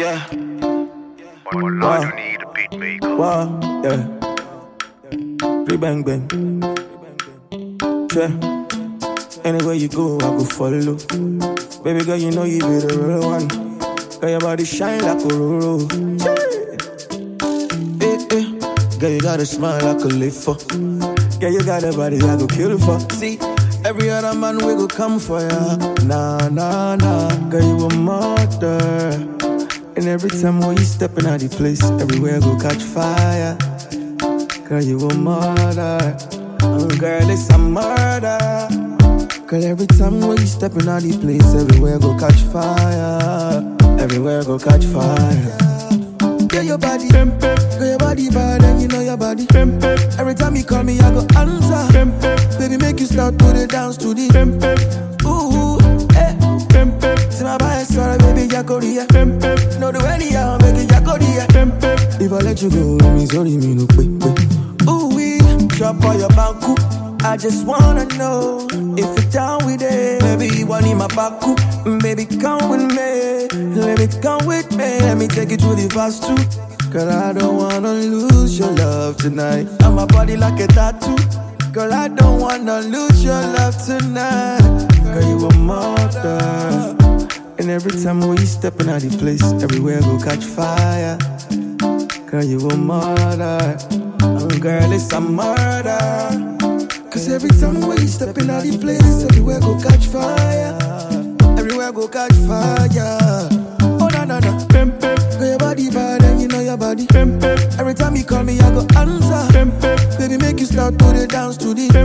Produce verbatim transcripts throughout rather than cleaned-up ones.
Yeah. But Lord, you need a beat maker. Wow, yeah. Free bang bang. Yeah. Anywhere you go, I go follow. Baby girl, you know you be the real one. Girl, your body shine like a roro. Eh, eh. Girl, you got a smile like a live for. Girl, you got a body I go kill for. See, every other man we go come for ya. Nah, nah, nah. Girl, you a mother. And every time when you stepping out the place, everywhere go catch fire. Girl, you a murder. Oh, girl, it's a murder. Girl, every time when you stepping out the place, everywhere go catch fire. Everywhere go catch fire. Girl, your body, girl, your body bad, and you know your body. Every time you call me, I go answer. Baby, make you start to the dance to the. Ooh, eh. See my body, sorry, baby, Jacoria. No, the way you are, make it Jacoria. If I let you go, me sorry, me no quick, quick. Ooh, we drop on your banku. I just wanna know if you're down with it. Baby, you want in my baku. Baby, come with me. Let me come with me. Let me take you to the fast too. Girl, I don't wanna lose your love tonight. And my body like a tattoo. Girl, I don't wanna lose your love tonight. Girl, you a mother. And every time when you stepping out the place, everywhere go catch fire. Girl, you a murder. Oh, girl, it's a murder. Cause every time when you stepping out the place, everywhere go catch fire. Everywhere go catch fire. Oh, no, no, no. Girl, your body bad and you know your body. Every time you call me, I go answer. Baby, make you start to the dance to the.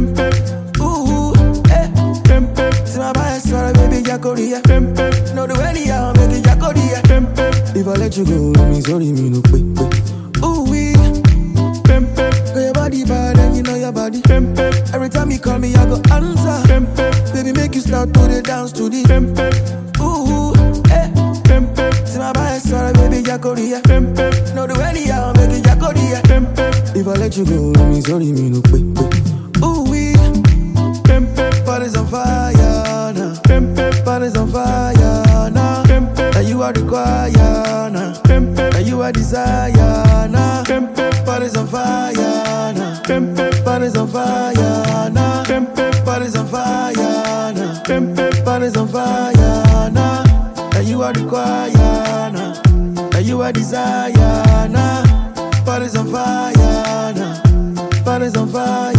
Ooh, eh. See my body, sorry, baby, Jacoria. No, the way you are, make it Jacoria. If I let you go, me sorry, me no quick, quick. Ooh, we. Girl, your body bad and you know your body. Every time you call me, I go answer. Baby, make you start to the dance to the. Ooh, eh. See my body, sorry, baby, Jacoria. No, the way you are, make it Jacoria. If I let you go, me sorry, me no quick, quick. Ooh, we. Body's on fire now. Body's on fire now. That you are required now. That you are desire now. Body's on fire now. Body's on fire now. Body's on fire now. Body's on fire now. That you are required now. That you are desire now. Body's on fire now. Body's on fire.